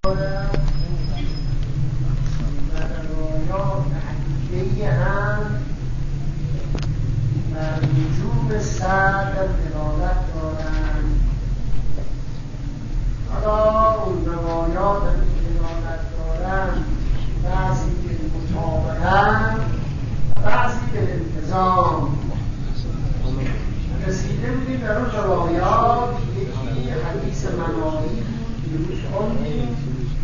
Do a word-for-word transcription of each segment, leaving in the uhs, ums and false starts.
روایات حقیقی هم بر وجوب صدر دلالت دارند. حالا اون روایات که دلالت دارند بعضی به مطابقت و بعضی به التزام. رسیده بودیم در اون روایات یکی حدیث مناهی دیروز خوندیم.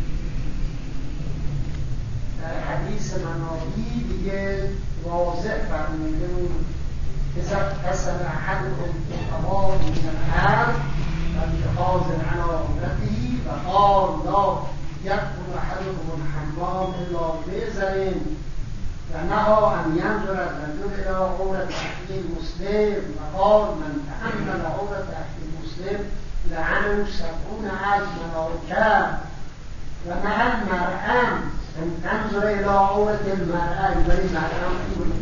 در حدیث مناهی دیگه واضح فرموده بود اذا اتصل احدكم بالطواف من الارض فاتخاذ على عورته وقال لا يدخل احدكم الحمام الا بإذن ونهى ان ينظر الرجل الى عورة اخيه المسلم وقال من تأمل عورة اخيه المسلم لعنه سبعون الف ملائكة ونهى المرأة ان تنظر الى عورة المرأة ولی مرأة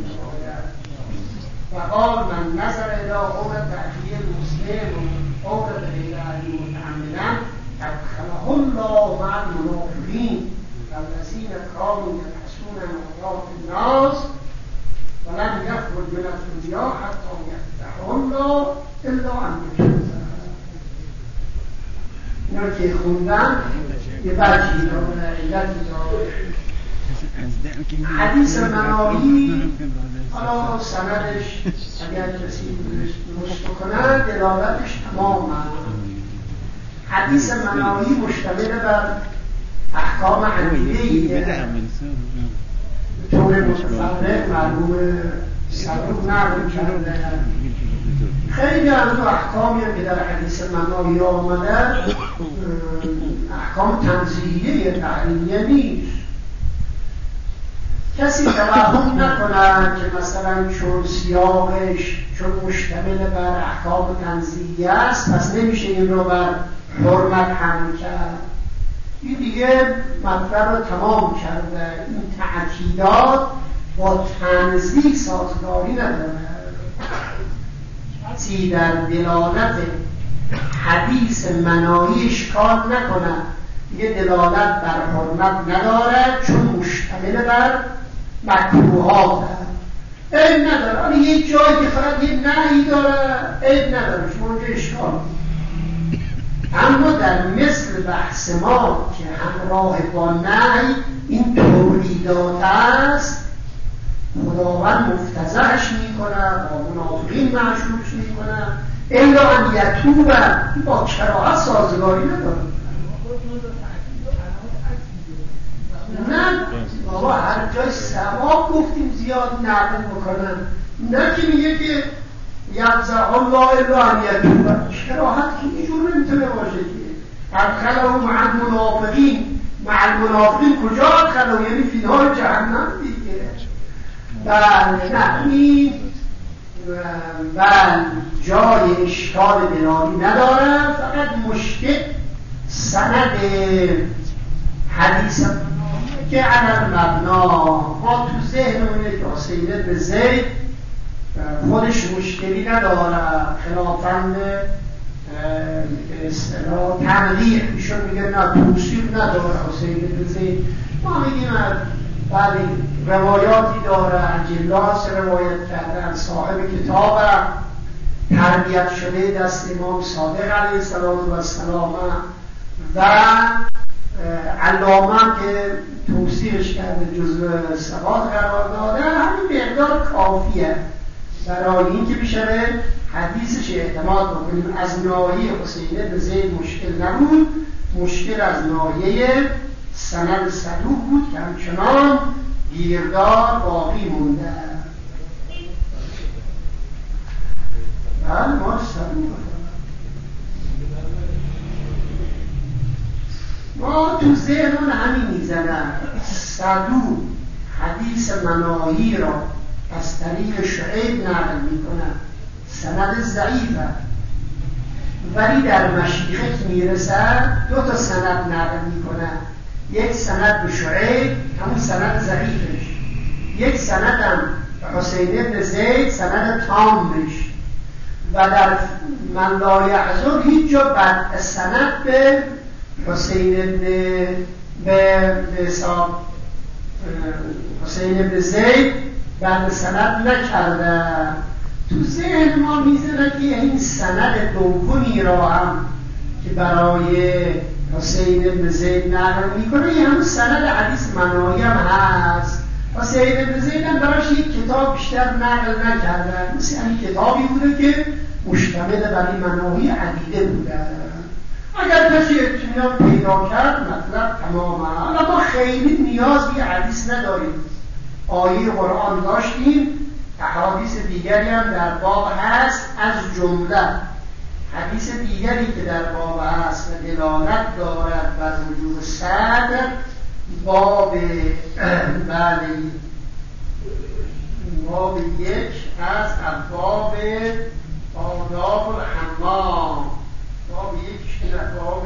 وقال من نظر الى عورة اخيه المسلم عورة غير اهله متعمدا ادخله الله مع المنافقين الذين كانوا يبحثون عن عورات الناس ولم يخرج من الدنيا حتى يفتحه الله الا ان يشهد. اینا که خوندن یه بچی داره علتی داره. حدیث مناهی حالا سندش اگر کسی درست بکنه دلالتش تمام. حدیث مناهی مشتمل بر احکام عقیده‌ای به طور متفرق معلوم صدوق نقل کرده. خیلی از اون احکامی که در حدیث مناهی آمده احکام تنزیهیه تحریمیه نیست. کسی توهم نکنه که مثلا چون سیاقش چون مشتمل بر احکام تنزیهی است پس نمیشه این رو بر حرمت حمل کرد. این دیگه مطلب رو تمام کرده. این تأکیدات با تنزیه سازگاری نداره. کسی در دلالت حدیث مناهی اشکال نکنه دیگه دلالت بر حرمت نداره چون مشتمل بر مکروهات عیب نداره. حالا یه جایی که فقط یه نهی داره عیب نداره شما اونجا اشکال. اما در مثل بحث ما که همراه با نهی این تولیدات است خداوند مفتضحش میکنه با منافقین مشروش میکنه الا ان یتوب با کراهت سازگاری نداره. نه بابا هر جای ثواب گفتیم زیاد نقل بکنن نه که میگه که یفزع الله الا ان یتوب. کراهت که اینجور نمیتونه باشه که ادخله مع المنافقین مع المنافقین کجا ادخله یعنی فی نار جهنم دیگه. بله نه این بله جای اشکال دلالی نداره. فقط مشکل سند حدیث که علی المبنا ما تو ذهنمون یک حسین به زید خودش مشکلی نداره خلافاً به اصطلاح تنقیح ایشون میگه نه توصیف نداره حسین به زید. ما میگیم بعد روایاتی داره اجلاس روایت کردن صاحب کتاب تربیت شده دست امام صادق علیه السلام و علامه که توصیفش کرده جزو ثبات قرار داده همین مقدار کافیه برای این که بشه حدیثش اعتماد بکنیم. از ناحیه حسین به زید مشکل نبود، مشکل از ناحیه سند صدوق بود که همچنان گیردار باقی مونده. بله ما صدوق ما تو ذهنمون همین میزنن صدوق حدیث مناهی را از طریق شعیب نقل میکنن سند ضعیفه ولی در مشیخه که میرسن دو تا سند نقل میکنن. یک سند به شعیب همون سند ضعیفش، یک سند هم حسین ابن زید سند تامش و در من لا یحزن هیچ جا بعد سند به حسین ابن به حساب حسین ابن زید بعد سند نکرده. تو ذهن ما میزنه که این سند دومی را هم که برای حسین ابن زید نقل میکنه این هم سند حدیث مناهی هم هست. حسین ابن زید هم براش یک کتاب بیشتر نقل نکردن، مثل این کتابی بوده که مشتمل بر این مناهی عدیده بوده. اگر کسی اطمینان پیدا کرد مطلب تمامه. اما ما خیلی نیاز به حدیث نداریم. آیه قرآن داشتیم، احادیث دیگری هم در باب هست، از جمله حدیث دیگری که در باب هست و دلالت دارد بر وجوب صدر باب بله باب یک از ابواب آداب الحمام، باب یک باب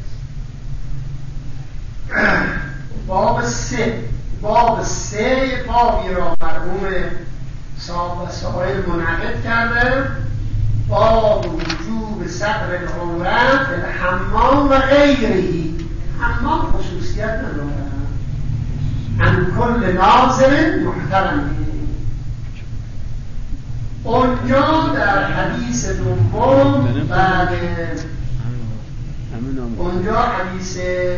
باب سه باب سه بابی را مرحوم صاحب وسائل منعقد کرده، باب وجوب صدر العورت الحمام و غیره. حمام خصوصیت نداره، عن کل ناظر محترم. اونجا در حدیث دوم بعد اونجا حدیث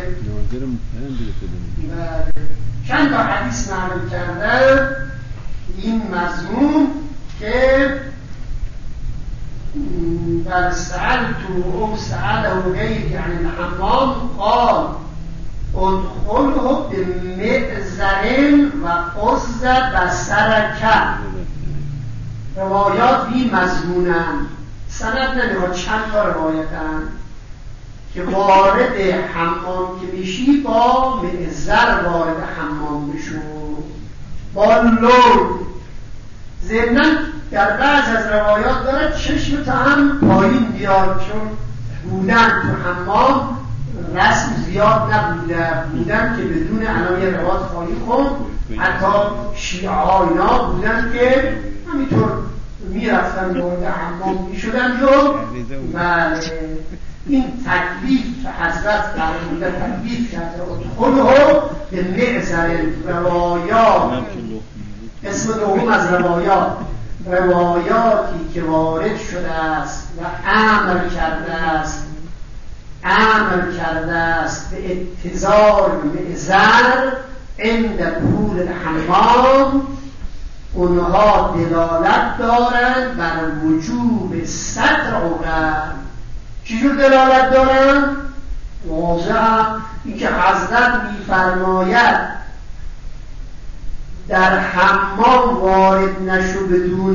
چند تا حدیث نقل کرده این مضمون که بل سألت او سأله غیری عن الحمام قال ادخله بمئزر و قصد بصرک. روایات بی مضمونن، سند نداره، چند تا روایتن که وارد حمام که میشی با معذر وارد حمام بشو، با لون. ضمناً در بعض از روایات داره چشم تا هم پایین بیاد، چون بودن تو حمام رسم زیاد نبوده، بودن که بدون الان یه روایت خواهی خون حتی شیعه ها اینا بودن که همینطور میرفتن وارد حمام میشدن جو. بله این تکلیف حضرت در مورد تکلیف کرده ادخله به معذر. روایات اسم دوم از روایات روایاتی که وارد شده است و امر کرده است امر کرده است به اتزار معذر عند دخول الحمام، اونها دلالت دارند بر وجوب ستر عورت. چجور دلالت دارند؟ واضح این که حضرت می‌فرماید در حمام وارد نشو بدون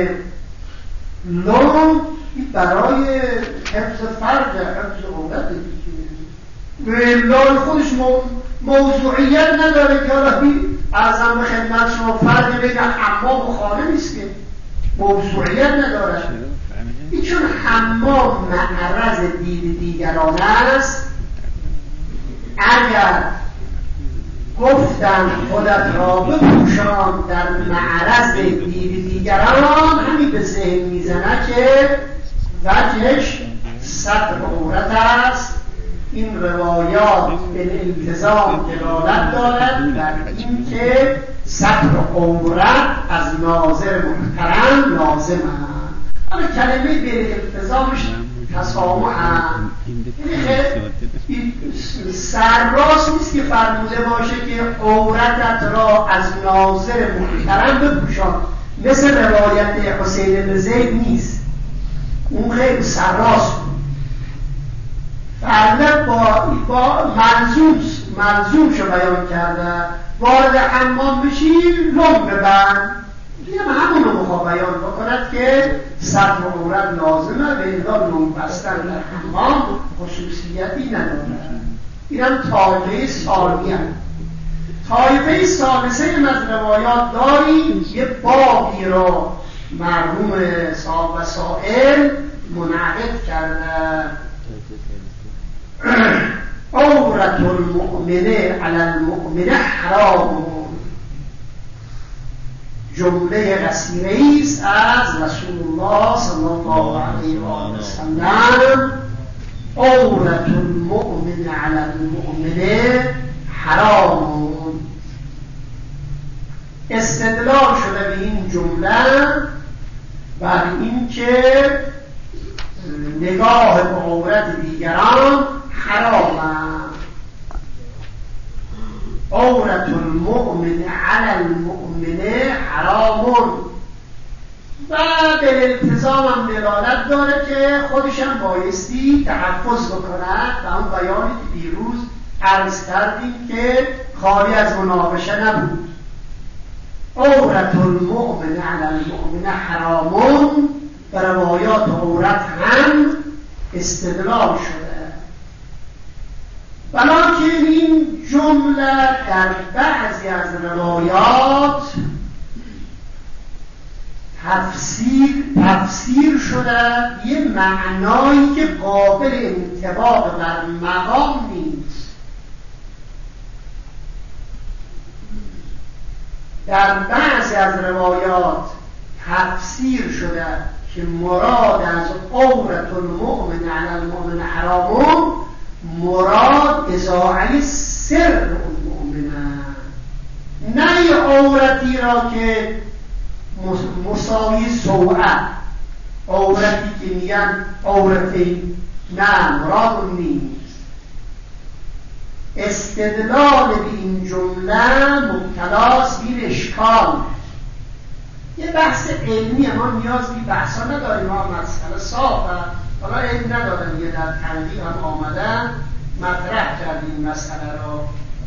لون، برای حفظ فرج، حفظ عورت دیگه. لون خودش موضوعیت نداره که حالا ارزم به خدمت شما فرد بگه حمام و خانه نیست که موضوعیت نداره. این چون حمام معرض دید دیگران است، اگر گفتن خودت را بپوشان در معرض دید دیگران، همین به ذهن میزنه که وجهش ستر عورت است. این روایات به التزام دلالت دارد بر این که ستر عورت از ناظر محترم لازم است. اما کلمه به التزامش تسامح هم سرراست نیست که فرموده باشه که عورتت را از ناظر محترم بپوشان، مثل روایت حسین بن زید نیست، اون خیلی سرراست بود. فرمود با, با منظوم منظوم شو بیان کرده وارد حمام بشی لب ببند، دیگه همون رو بخواه بیان بکند که ستر عورت لازمه به الا لب بستن در حمام خصوصیتی نداره. اینم طایفه ثانیه. طایفه ثالثه از روایات داریم، یه بابی را مرحوم صاحب وسائل منعقد کرده. عورت المؤمنه علی المؤمنه حرام، جمله غسیره است از رسول الله صلی الله علیه و سلم عورة المؤمن على المؤمن حرام. استدلال شده به این جمله بر اینکه نگاه به عورت دیگران حرام است. عورت المؤمن علی المؤمن حرام و به التزام هم دلالت داره که خودشم بایستی تحفظ بکند و اون بیانی که دیروز عرض کردیم که خالی از مناقشه نبود. عورت المؤمن علی المؤمن حرام و روایات عورت هم استدلال شده. ولیکن این جمله در بعضی از روایات تفسیر تفسیر شده یه معنایی که قابل انطباق بر مقام نیست. در بعضی از روایات تفسیر شده که مراد از عورت المؤمن علی المؤمن حرام مراد اذاعه سر المؤمن، نه عورتی را که مساوی سوءه، عورتی که میگن عورتی، نه مراد اون نیست. استدلال به این جمله مبتلاست این اشکال. یه بحث علمی ما نیاز به بحثا نداریم، ما مسئله صافه، حالا علم ندارم یه در تنبیه هم آمدن مطرح کردیم مسئله را.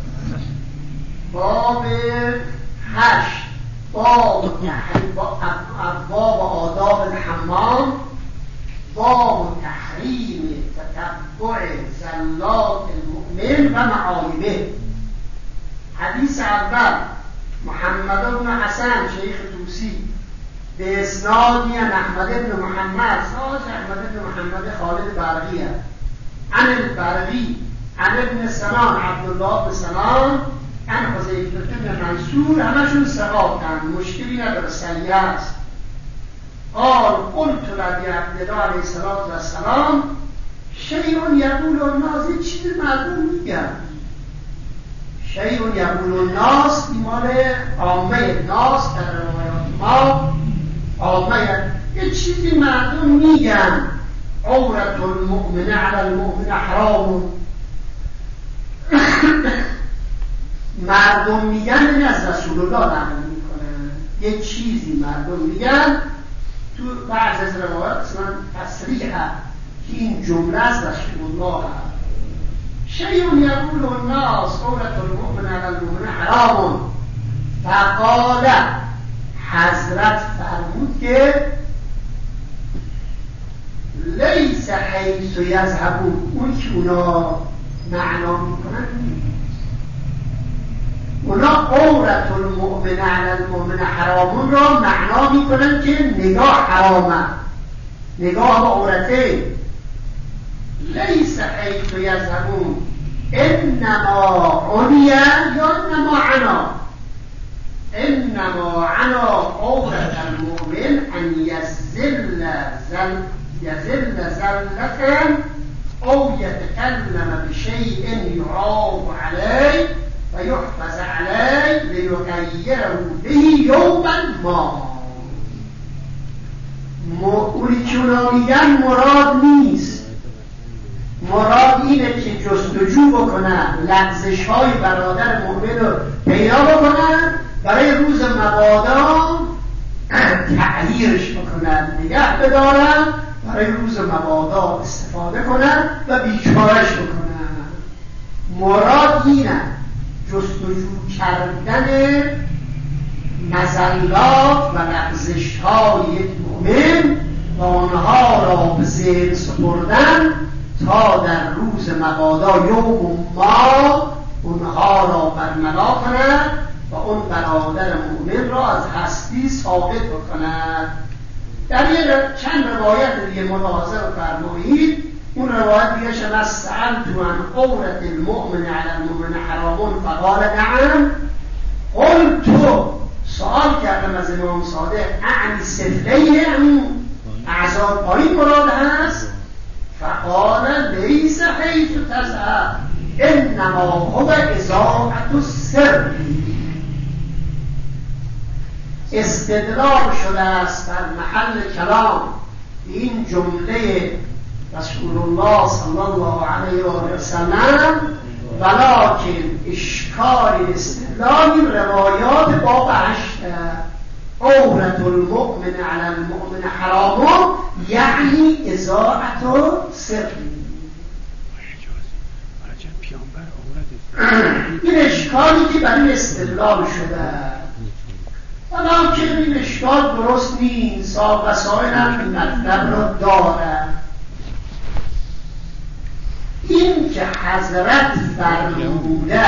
باب هشت باب باب آداب الحمام، باب تحریم تتبع زلات المؤمن و معایبه. حدیث اول محمد بن حسن شیخ توسی به اسنادی عن احمد بن محمد ساز احمد بن محمد خالد برقی عن البرقی عن ابن سنان عبدالله بن سنان عن حذیفه بن منصور، همشون ثقاتن، مشکلی نداره، صحیح است. قال قلت لعبدالله علیه السلام شیء یقول الناس، این چیزی مردم میگن، شیء یقول الناس این مال عامه ناس در روایات ما عامه، یه چیزی مردم میگن عورت المؤمن علی المؤمن حرام. مردم میگن این از رسول الله نقل میکنن، یه چیزی مردم میگن. تو بعض از روایات اصلا تصریح هست که این جمله از رسول الله هست. شیء یقول الناس عورت المؤمن علی المؤمن حرام. فقال حضرت فرمود که لیس حیث یذهبون، اون که اونا معنا میکنن اونا عورت المؤمن علی المؤمن حرامون را معنا میکنن که نگاه حرامه، نگاه با عورته. لیس حیث یذهبون انما عنی یا انما عنا، انما عنا عورت المؤمن ان یزل زل یزل زلة او یتکلم بشیء یعاب علیه و یحفظ علیه لیغیره به یوما ما. اونی که اونا میگن مراد نیست، مراد اینه که جستجو بکنن، لغزش های برادر مؤمن رو پیدا بکنن، برای روز مبادا تغییرش بکنن، نگه بدارن، برای روز مبادا استفاده کنن و بیچارش بکنن. مراد اینه، جستجو کردن مزلات و لغزش های یک مؤمن و آنها را به ذهن سپردن تا در روز مبادا یوم ما اونها را برملا کند و اون برادر مؤمن را از هستی ثابت بکند. در یه چند روایت دیگه ملاحظه رو فرمایید. اون روایت دیگه شما سألت عن عورت المؤمن علی المؤمن حرام فقال نعم قلت، سوال کردم از امام صادق اعنی سفلیه، اون اعضای پایین مراد هست؟ فقال لیس حیث تذهب انما هو اذاعة السر. استدلال شده است بر محل کلام این جمله رسول الله صلی الله علیه و سلم، ولکن اشکال استدلال روایات باب هشت عورة المؤمن علی المؤمن حرام، یعنی اذاعة سر. این اشکالی که برای استدلال شده، ولکن این اشکال درست نیست، ساق و سایر هم این مطلب را دارد. این که حضرت فرموده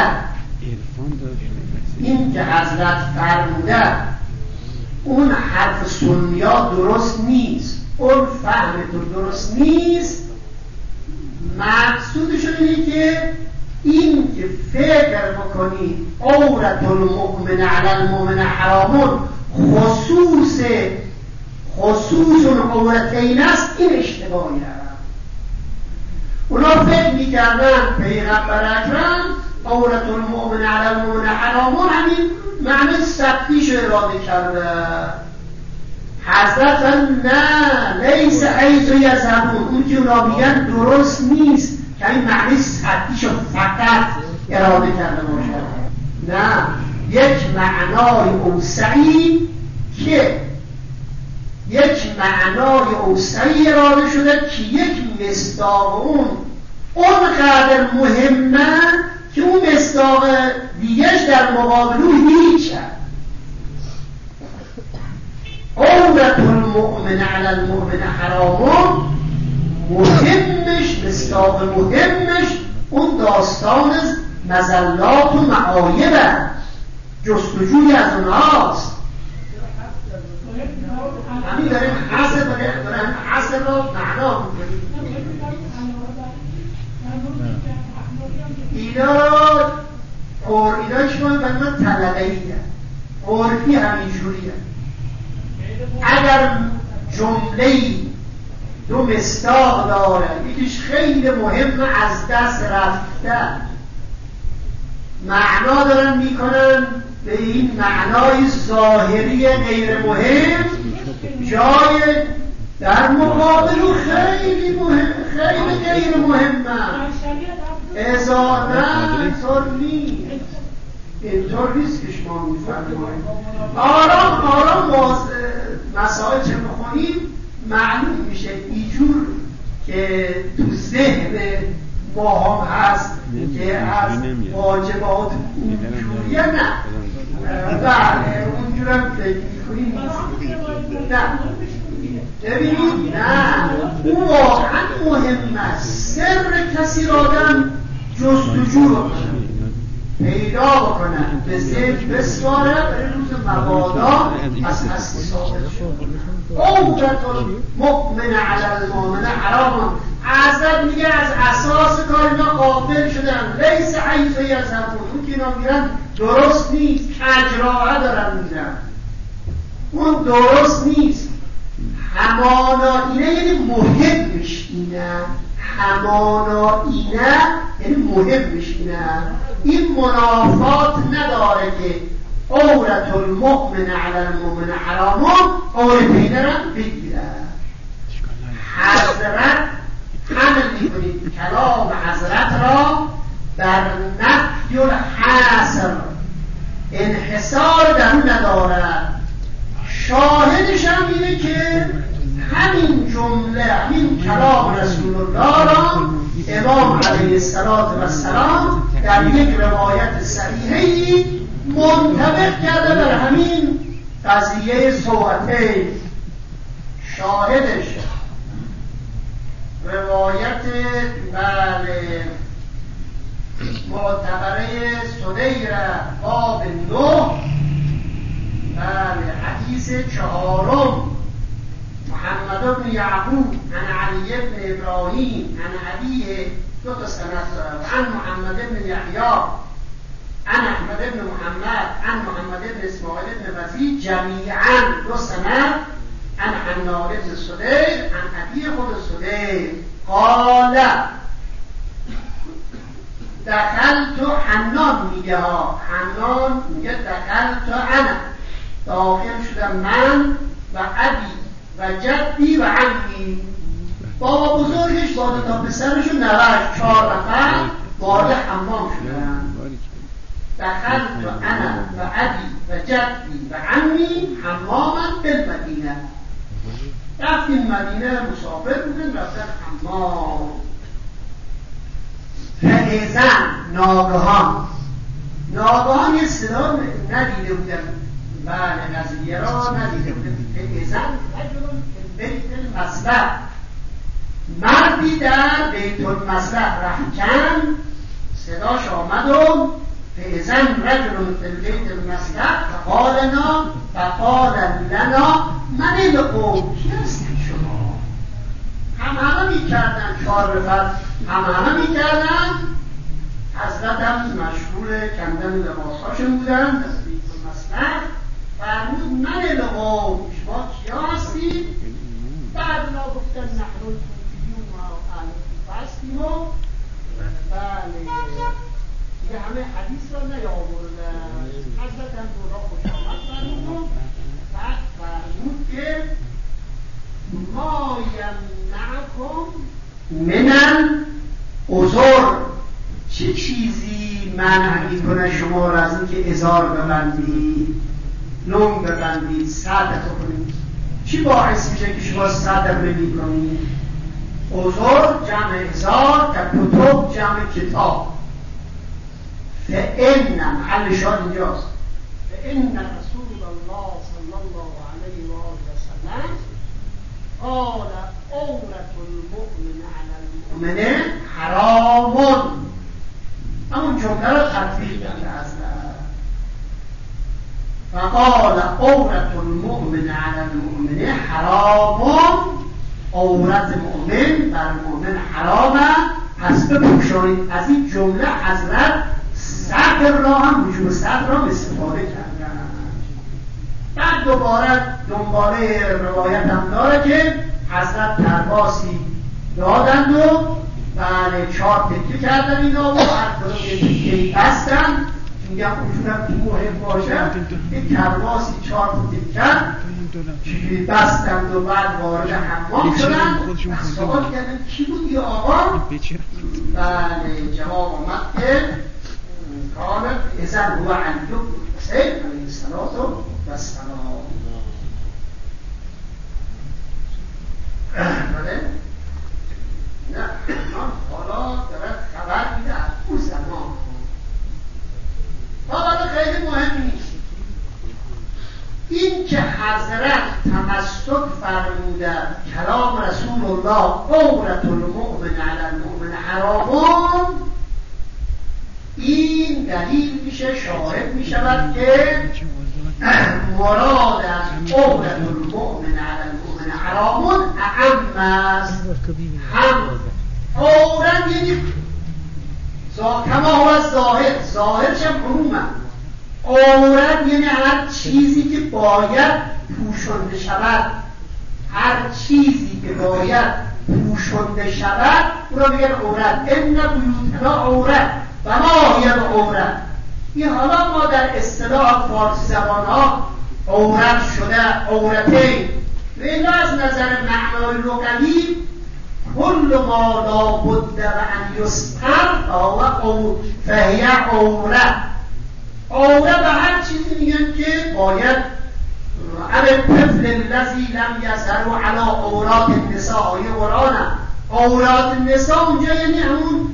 این که حضرت فرموده اون حرف سنیا درست نیست، اون فهم تو درست نیست. مقصودشون اینه که این که فکر بکنی عورة المؤمن علی المؤمن حرامون خصوص خصوص اون عورتین است، این اشتباهی هست. اونا فکر میکردن پیغمبر اکرم عورة المؤمن علی المؤمن حرامون همین معنی سطحیش اراده کرده. حضرت نه، لیس حیث یذهبون، اون که اونا میگن درست نیست که این معنی سطحیش فقط اراده کرده باشد. نه، یک معنای اوسعی که یک معنای اوسعی اراده شده که یک مصداق اون اونقدر مهمه که اون مصداق دیگهش در مقابل اون هیچ هست. عورة المؤمن علی المؤمن حرام، مهمش مصداق مهمش اون داستان مزلات و معایب است، جستجوی از اونهاست. همین داریم حسب داریم حسب را معنا میکنیم. اینا اور اینا شما بنا طلبه‌ای هست، عرفی همینجوری هست. اگر جمله‌ای دو مصداق داره، یکیش خیلی مهم از دست رفته، معنا دارن میکنن به این معنای ظاهری غیر مهم، جای در مقابل خیلی مهم، خیلی غیر مهمه. ازا نه اینطور نیست، اینطور نیست که شما میفرمایید. آرام آرام مسائل چه بخونیم معلوم میشه اینجور که تو ذهن ما هم هست که از واجبات اونجوریه. نه بله اونجور هم فکر میکنیم نه ببینید، نه اون واقعا مهم است. سر کسی را آدم جستجو رو پیدا بکنن، به ذکر بسواره، برای روز مبادا از هستی ثابت شد. عورة المؤمن علی المؤمن حرام. حضرت میگه از اساس کار اینا غافل شدن. لیس حیث یذهبون، اون که اینا میرن درست نیست، کجراها دارن میرن، اون درست نیست. همانا اینه یعنی مهمش اینه، همانا اینه یعنی مهمش اینه. این منافات نداره که عورة المؤمن علی المؤمن حرامون عورتین را بگیره. حضرت حمل میکنید کلام حضرت را در نفی الحصر، انحصار در اون ندارد. شاهدش هم اینه که همین جمله، همین کلام رسول الله را امام علیه السلام در یک روایت صحیحی منطبق کرده بر همین قضیه سوعتین. شاهدش روایت بله معتبره سدیر باب نه، بله حدیث چهارم، محمد بن یعقوب عن علی بن ابراهیم عن ابیه، دو تا سند داره، عن محمد بن یحیی عن احمد بن محمد عن محمد بن اسماعیل بن وزید، جمیعا دو سند، عن حناد بن سدیر عن ابی خود سدیر. قال دخلت حنان میگه ها، حنان میگه دخلت انا، داخل شدم من و ابی و جدی و عمی، بابا بزرگش با دو تا پسرش و نوه‌اش، چهار نفر وارد حمام شدن. دخلت انا و ابی و جدی و عمی حماما بالمدینه، رفتیم مدینه، مسافر بودن، رفتن حمام. فاذن ناگهان، ناگهان یه صدا ندیده بودن، بله قضیه را ندیده بودن. فاذن رجل فی بیت المصلح، مردی در بیت المصلح رهکن، صداش آمد و فاذن رجل فی بیت المصلح فقال لنا فقال لنا من القوم، کی هستید شما؟ هم همه می کردن، چهار نفر هم همه می کردن. حضرت هم مشغول کندن لباساشون بودن در بیت المصلح. فرمود من القوم، شما کیا هستید؟ بعد لا گفتن نحن الکوفیون و اهل کوفه هستیم و بله یه همه حدیث را نیاوردن. حضرت هم دورا خوش آمد فرمود، بعد فرمود که ما یمنعکم من العذر، چه چیزی منع میکنه شما را از اینکه ازار ببندید، لنگ ببندید، صدق کنید؟ چی باعث میشه که شما صدق نمی‌کنید؟ عذر جمع ازار، که کتب جمع کتاب. فإن محل شاد اینجاست، فإن رسول الله صلی الله علیه و آله و سلم قال عورة المؤمن علی المؤمن حرام. همون جمله را تطبیق کرده اصلا. فقال عورة المؤمن علی المؤمن حرام، عورت مؤمن بر مؤمن حرامه، پس بپوشانید. از این جمله حضرت صدر را هم وجوب صدر را استفاده کردن. بعد دوباره دنباله روایت هم داره که حضرت ترباسی دادند و بله چهار تکه کردن اینا و هر کدوم یه تکه بستن. میگم اونجورم تو مهم باشه این ترباسی چهار تکه کرد چجوری بستند و بعد وارد حمام شدن. سوال کردن کی بود یا آقا؟ بله جواب آمد که کانت اذن هو علی بن حسین علیه السلام و السلام. بله نه حالا دارد خبر میده از اون زمان. حالا خیلی مهم نیست این که حضرت تمسک فرمودن کلام رسول الله عورة المؤمن علی المؤمن حرام، این دلیل میشه، شاهد میشود که مراد از عورة المؤمن علی المؤمن حرام اعم است. هم عورت یعنی کما هو ظاهر، ظاهرش هم عمومه. عورت یعنی هر چیزی که باید پوشنده شود، هر چیزی که باید پوشنده شود اون را میگن عورت. ان بیوتنا عورت و ما هی عورت. این حالا ما در اصطلاح فارسی زبان ها عورت شده عورتین، و این از نظر معنای لغوی کل ما لا بد و ان یستر فهو فهی عورت. عورت به هر چیزی میگن که باید ام الطفل الذی لم یظهر علی عورات النساء، آیه قرآن. عورات النساء اونجا یعنی همون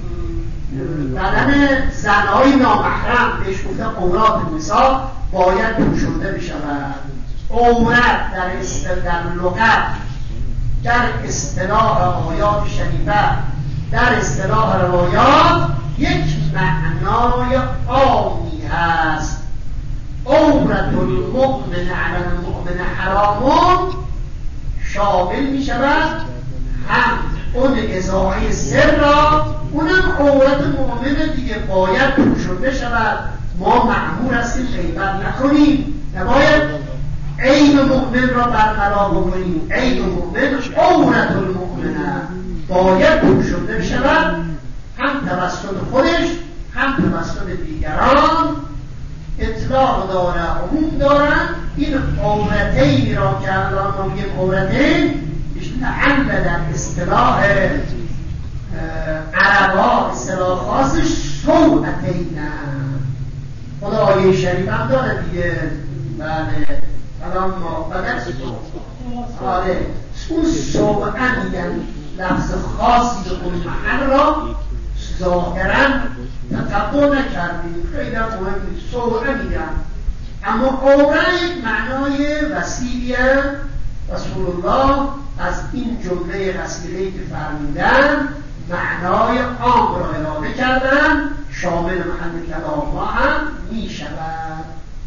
بدن زنهای نامحرم، بهش گفتن عورات النساء باید پوشونده بشود. عورت در اصطلاح لغت، در اصطلاح آیات شریفه، در اصطلاح روایات یک معنای عامی هست. عورة المؤمن علی المؤمن حرام شامل می شود هم اون اضافه سر را، اونم عورت مؤمن دیگه باید پوشونده شود. ما مأمور هستیم غیبت نکنیم، نباید عیب مؤمن را برقرار بکنیم. عیب مؤمن عورة المؤمن باید پوشونده شود، هم توسط خودش هم توسط دیگران. اطلاق داره، عموم داره. این عورتینی را که الان ما میگیم عورتین، لعل در اصطلاح عربا اصطلاح خاصش سوءتین. خدا آیه شریف هم داره دیگه. بله الان ما بدن آره اون سوءه میگن، لفظ خاصی به اون محل را ظاهرا تطبع نکردیم، خیلی هم مهم نیست. سوءه میگن، اما عوره یک معنای وسیعیه. رسول الله از این جمله رسیله‌ای که فرمودن معنای عام را اراده کردن، شامل محل کلام ما هم می شود.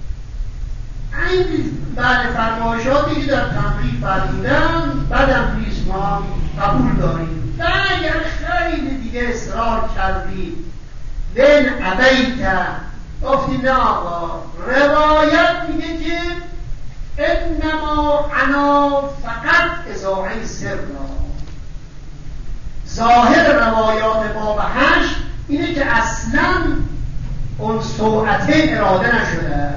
این بعد فرمایشاتی که در تمرین فرمودن بعدم نیست ما قبول داریم. و اگر خیلی دیگه اصرار کردی بین عبیت گفتی نه آقا، روایت میگه که انما انا فقط اضاعه سر را. ظاهر روایات باب هشت اینه که اصلا اون سوءتین اراده نشده.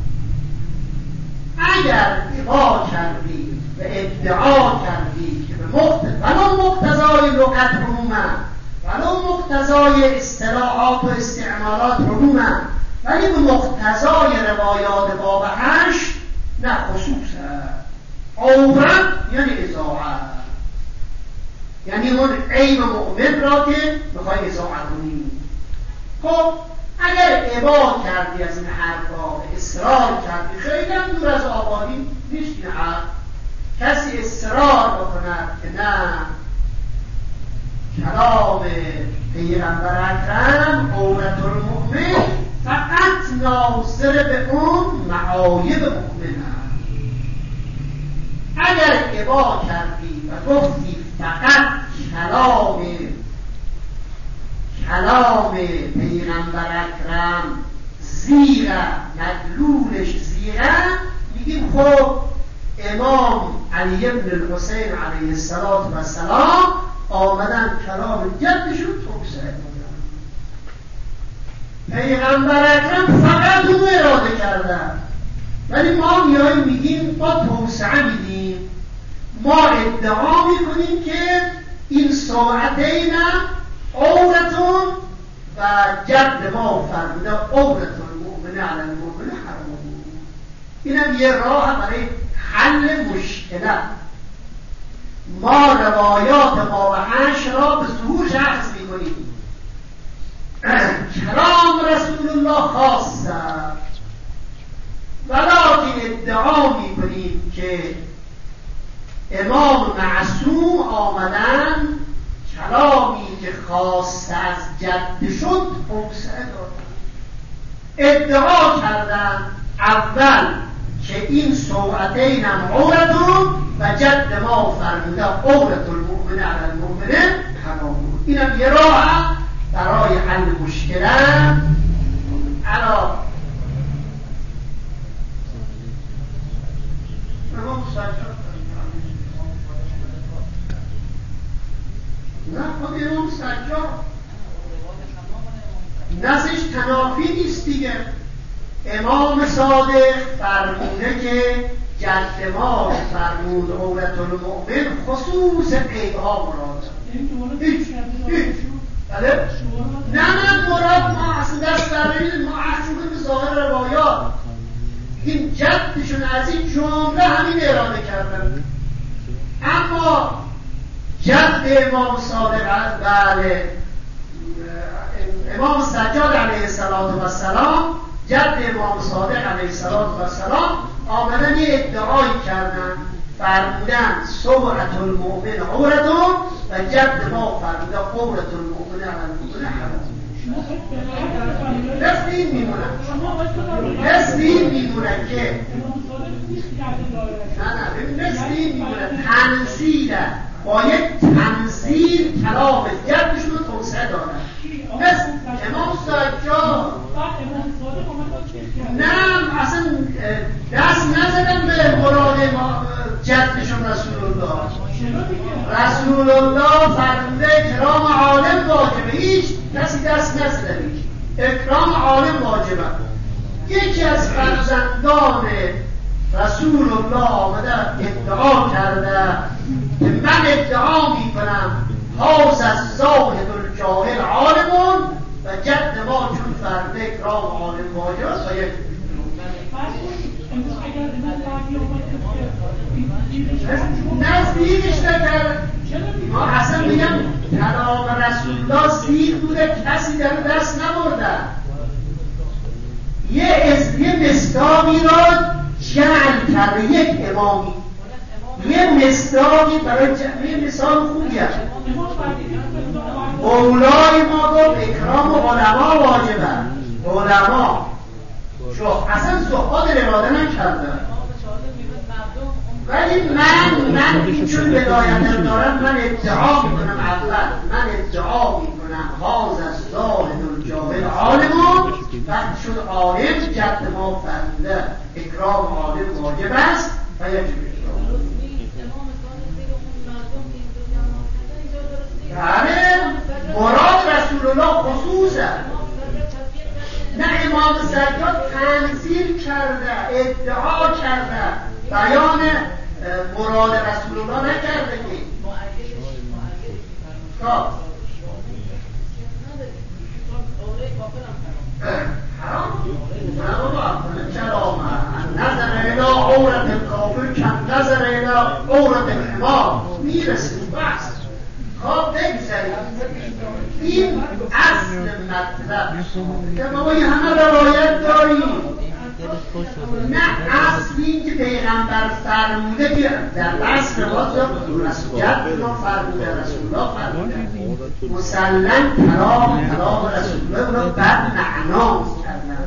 اگر ادعا کردی و ادعا کردی که به ولو مقتضای لغت عموما، ولو مقتضای اصطلاحات و استعمالات عموما، ولی به مقتضای روایات باب هشت نه خصوصه. عورت یعنی اضاعه، یعنی اون عیب مؤمن را که میخوای اضاعه کنی. خب اگر ابا کردی از این حرفا، اصرار کردی، خیلی هم دور از آبادی نیست این حرف. کسی اصرار بکند که نه کلام پیغمبر اکرم عورت المؤمن فقط ناظر به اون معایب مؤمن است. اگر ابا کردی و گفتی فقط کلام کلام پیغمبر اکرم زیره، مدلولش زیره، میگیم خب امام علی ابن الحسین علیه السلام آمدن کلام جدشون توسعه کنن. پیغمبر اکرم فقط اون اراده کردن، ولی ما میاییم میگیم با توسعه میدیم. ما ادعا میکنیم که این ساعتین عورتون و جد ما فرموده عورتون المؤمن علی المؤمن حرام. اینم یه راه برای حل مشکلات. ما روایات ما و هش را به ظهور شخص میکنیم. کلام رسول الله خاصه، ولیکن ادعا میکنیم که امام معصوم آمدن کلامی که خواسته از جد شد توسعه دادن. ادعا کردن اول که این سوءتین هم عورتون و جد ما فرموده عورت المؤمن علی المؤمن حرام. اینم یه راه برای حل مشکلات. علا امام سجاد نه خود امام سجاد نزش تنافی نیست دیگه. امام صادق فرموده که جد ما فرمود عورت المؤمن خصوص عیبها مراد. هیچ هیچ بله؟ نه نه مراد ما اصلا دست درمید، ما احسوبه به ظاهر روایات این جدشون از این جمله همین اراده کردن. اما جد امام صادق از بله امام سجاد علیه السلام، جد امام صادق علیه السلام آمدن یه ادعایی کردن، فرمودن سوءت المؤمن عورتون و جد ما فرمودن عورت المؤمن علی المؤمن حرام. دستین میمونن دستین میمونن که نه نه ببین دستین میمونن تنزیل با یک تنزیل کلام جدشون رو توسعه دادن. مثل امام سجاد نه اصلا دست نزدن به مراد جدشون رسول الله. رسول رسول الله فرموده اکرام عالم واجبه، هیچ کسی دست نزده هیچ اکرام عالم واجبه. یکی از فرزندان رسول الله آمده ادعا کرده که من ادعا می کنم حاز از زاهد الجاهل عالمون و جد ما چون فرده اکرام عالم واجب است و یک نزدیکش نکرد. ما اصلا میگم کلام رسول الله سیر بوده، کسی در دست نبرده. یه از یه مصداقی را جعل کرده یک امامی، یه مصداقی برای جمعی مثال خوبیه. اولای ما گفت اکرام علما واجبه، علما شو اصلا صحبات اراده نکرده. ولی من من اینجور بدایت دارم، من ادعا میکنم اول من ادعا میکنم حاز از زاهد الجاهل عالمون وقت شد عالم جد ما فرموده اکرام عالم واجب است و یجب اکرام. بله مراد رسول الله خصوصه، نه امام سجاد تنزیل کرده ادعا کرده بیان مراد رسول الله نکرده که خب حرام چرا نظر الى عورت الکافر کم نظر الى عورت الحمار میرسیم بس. خب بگذاریم این اصل مطلب که ما باید همه روایت داریم، نه اصل این که پیغمبر فرموده که در اصل روایت رسول الله فرموده رسول الله فرموده مسلم کلام کلام رسول الله رو بد معنا کردن.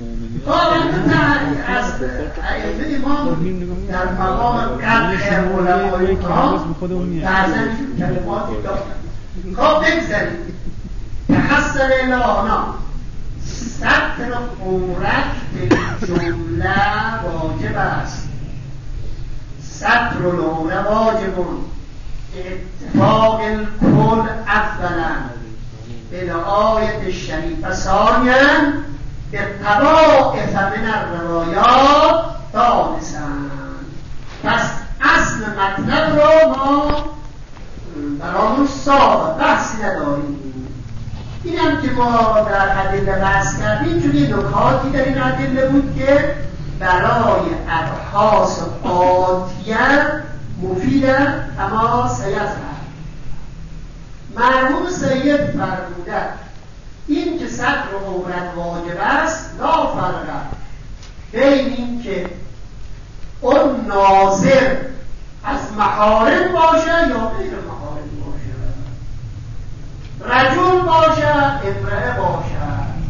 خب از ائمه امام در مقام قدح علمای کرام بعضا این کلماتی داشتن. خب بگذاریم تحصل الانا سطر عورت به جمله واجب است. سطر العوره واجبون اتفاق الکل اولا بالآیت شریفه ثانیا بالطوائف من الروایات ثالثا. پس اصل مطلب رو ما برامون صاف بحثی نداریم. این هم که ما در ادله بحث کردیم چون یه نکاتی در این ادله بود که برای ابحاث آتیه مفیدن اما سیزن. مرحوم سید فرموده این که ستر عورت واجب است لا فرق بین این که اون ناظر از محارم باشه یا غیر محارم باشه، رجل باشه امرأه باشه،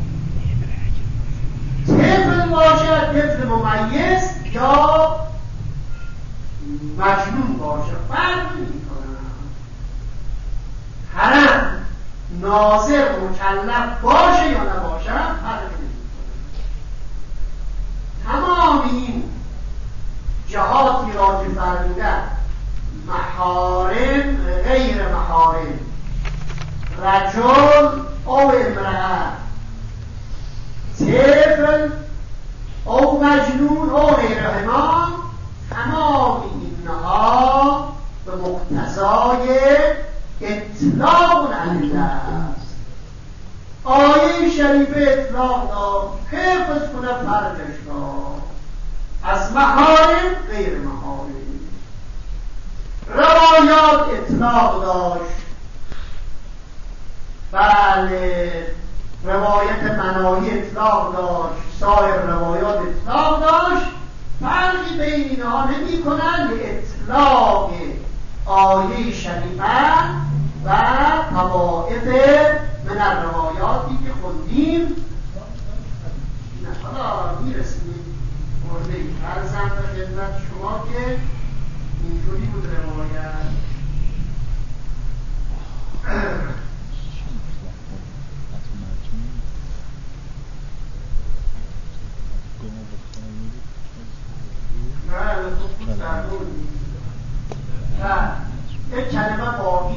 طفل باشه طفل ممیز یا مجنون باشه، فرق نمی‌کنه. حرم ناظر مکلف باشه یا نباشه فرق نمی‌کنه. تمام این جهاتی را که فرموده محارم غیر محارم، رجل او امرأه، طفل او مجنون او غیرهما، تمام اینها به مقتضای اطلاق علیه است. آیه شریفه اطلاق داد حفظ کنه فرقش را از محارم غیر محارم. روایات اطلاق داشت، بله روایت مناهی اطلاق داشت، سایر روایات اطلاق داشت. فرقی بین اینها نمی کنند اطلاق آیه شریفه و طوائف من الروایاتی که خوندیم. نه حالا میرسیم مورد فرزند و خدمت شما که اینجوری بود روایت. بله خوب سرمون یک کلمه باقی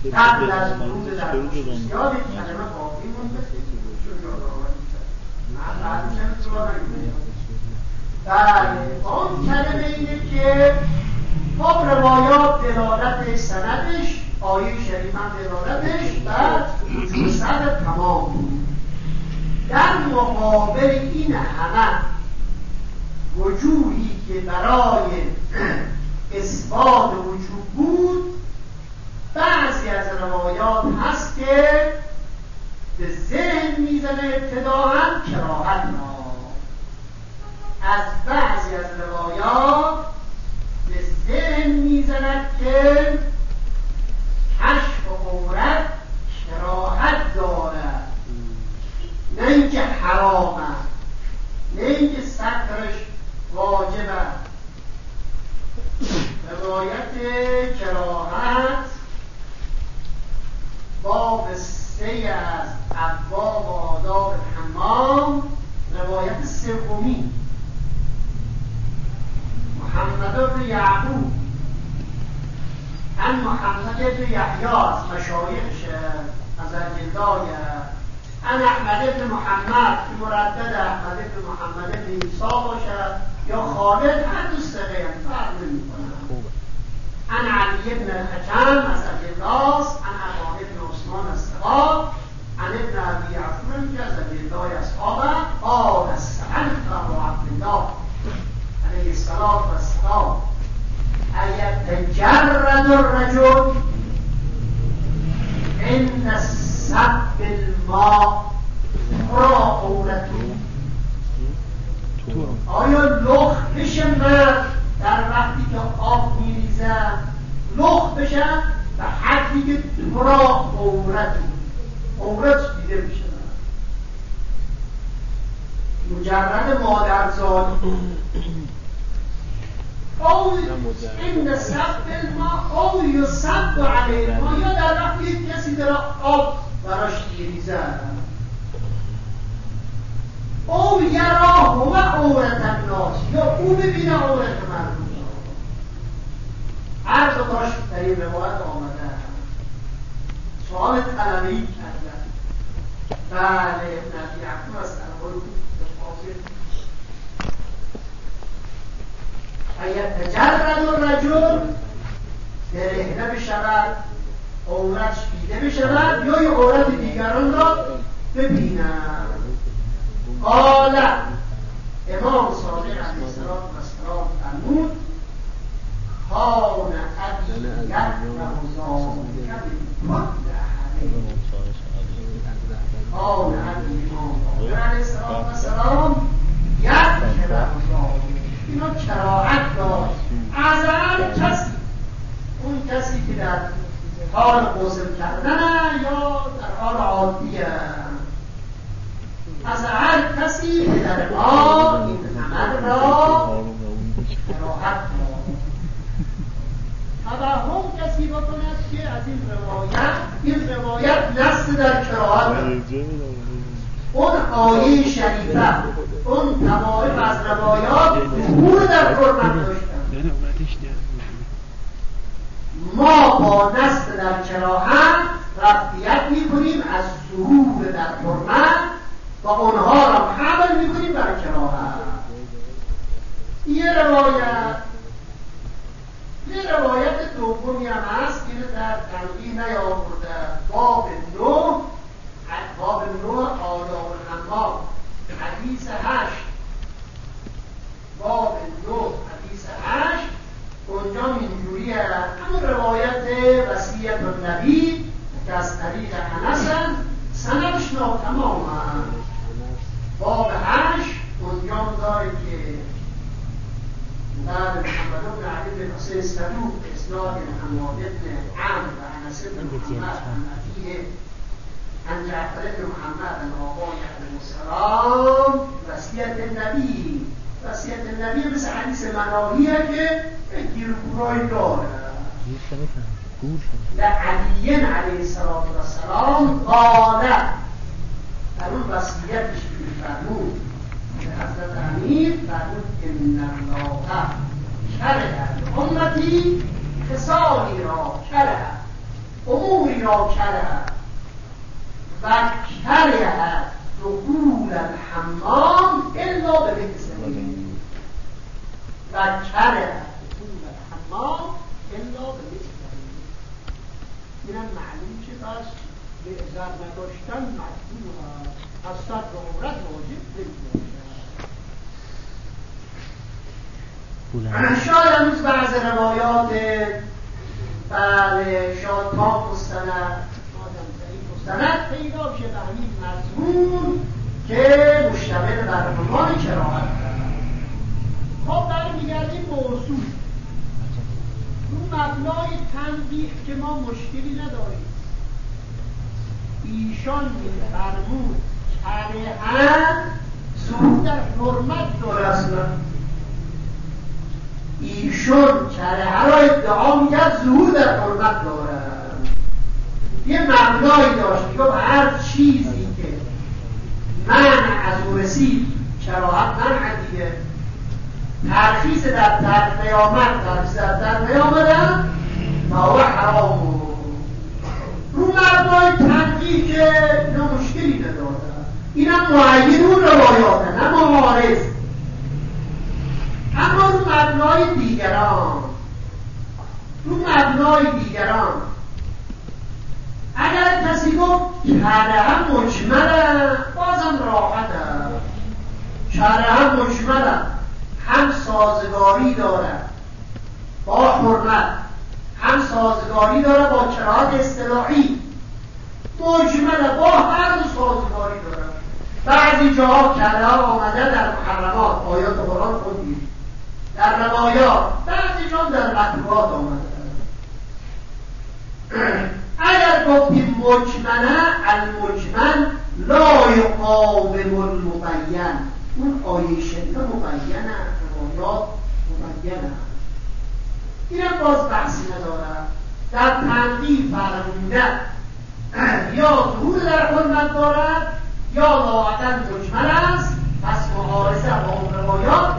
قبل از ورود در خصوصیات یک کلمه باقی مونده چون یادآوری کرد من بعدش هم تو نگیدم. بله آن کلمه اینه که خب روایات دلالت سندش آیه شریف هم دلالتش بعد وجود سند تمام بود. در مقابل این همه وجوهی که برای اثبات وجود بود بعضی از روایات هست که به ذهن میزنه ابتداءً کراهت را. از بعضی از روایات به ذهن میزند که کشف عورت کراهت دارد، نه اینکه حرامه، نه اینکه سترش واجبه. روایت کراهت باب سه از ابواب آداب حمام، روایت سومی محمد بن یعقوب ان محمد بن یحیی از مشایخش از اجلای ان احمد بن محمد که مردد احمد بن محمد بن عیسی باشد یا خالد، هر دو صغیر فرق نمی‌کنه. ان علی بن الحکم از اجلاس، ان عباد بن عثمان از ثقات، ان ابن ابی عفو که از اجلای اصحابه قال سألت ابا عبدالله علیه الصلاة والسلام ایتجرد الرجل عند سب الماء را عورته، آیا لخ بشه مرد در وقتی که آب میریزه لخ بشه به حدی که را عورته عورت دیده بشه، مجرد مادرزاد او این سب الماء او یصب علیه الماء، یا در وقتی یک کسی در آب براش میریزه او یراه و عورت الناس، یا او ببینه عورت مردم. هر دو داشت در این روایت آمده. سوال طلبه‌ای کردن. بله ابن ابی عفو از طلبه‌ای ایتجرد الرجل برهنه بشود، عورتش دیده بشود یا یه عورت دیگران را ببینند. قال امام صادق علیه السلام فرمود کان ابی یکره ذالک بکل احدهم، کان ابی امام صادق علیه السلام یکره ذالک، اینا کراهت داشت از هر کسی، اون کسی که در حال غسل کردن یا در حال عادیه، از هر کسی که در ما این عمل را کراهت دارد. توهم کسی بکند که از این روایت این روایت نص در کراهت، اون آیه شریفه اون توارف از روایات ظهور در حرمت داشتن، ما با نص در کراهت رفعیت میکنیم از ظهور در حرمت و اونها را حمل میکنیم بر کراهت. یه روایت یه روایت دومی هم هست که در تنقیح نیاورده، باب نو باب نو آداب الحمام حدیث هشت، باب نو حدیث هشت، اونجا اینجوری همون روایت وصیت النبی که از طریق انس سندش ناتمام هست. باب هشت اونجا داره که بعد محمد بن علی بن حسین صدوق اسناد حماد بن عمرو و انس بن محمد عن عن جعفر بن محمد عن آقای علیه السلام وصیت النبی، وصیت النبی مثل حدیث مناهیه که گیرگورایی داره. لعلی علیه السلام قال در اون وصیتش فرمود که حضرت امیر فرمود ان الله شرع امتی خصالی را شرع اموری را کره و کره دخول الحمام الا به بکسنی و کره دخول الحمام الا به بکسنی. اینم معلوم چه پس به ازر نداشتن مجبور هست از سر عمرت واجب نمی‌باشد. شاید هنوز بعض روایات بله شاید تا مستند مستند پیدا بشه به همین مضمون که مشتمل بر عنوان کراهت هست. خب برمیگردیم موضوع اون مبنای تنبیه که ما مشکلی نداریم. ایشان می‌فرمود کره ظهور در حرمت داره. اصلا ایشون کره را ادعا میکرد ظهور در حرمت داره. یه مبنایی داشت که هر چیزی که منع از او رسید کراهت منع دیگه. ترخیص در ترک نیامد ترخیص در ترک نیامدن و او حرام رو مبنای تنقیح که اینا مشکلی نداره. اینم معین اون روایاته نه معارض. اما رو مبنای دیگران رو مبنای دیگران اگر کسی گفت کره هم مجمله بازم راحته. کره هم مجمله هم سازگاری داره با حرمت هم سازگاری داره با کراهت اصطلاحی. مجمله با هر دو سازگاری داره. بعضی جاها کره آمده در محرمات آیات قرآن خوندید در روایات، بعضی جا در مطبوعات آمده. اگر گفتیم مجمله المجمل لا یقاوم المبین اون آیه شده مبینه روایات مبینه اینم باز بحثی نداره. در تنقیح فرموده یا ظهور در حرمت دارد یا لااقل مجمل است. پس معارضه با اون روایات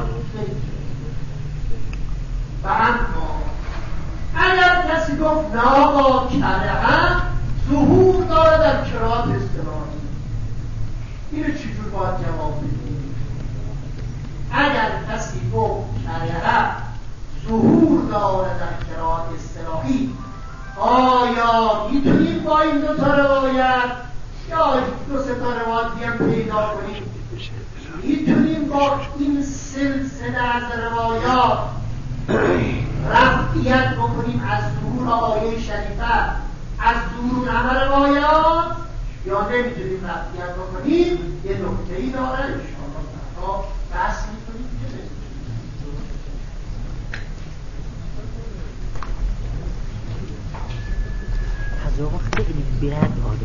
و اما اگر کسی گفت نه با کره ظهور داره در کراهت اصطلاحی اینو چجور باید جواب بدیم؟ اگر کسی گفت کره ظهور داره در کراهت اصطلاحی آیا میتونیم با این دو تا روایت یا دو سه تا روایت هم پیدا کنیم؟ میتونیم با این سلسله از روایات رفعیت بکنیم از ظهور آیه شریفه از ظهور همه روایات یا نمیتونیم رفعیت بکنیم؟ یه نکته‌ای داره انشاءالله تا بحث میکنیم که از وقت خیلی بد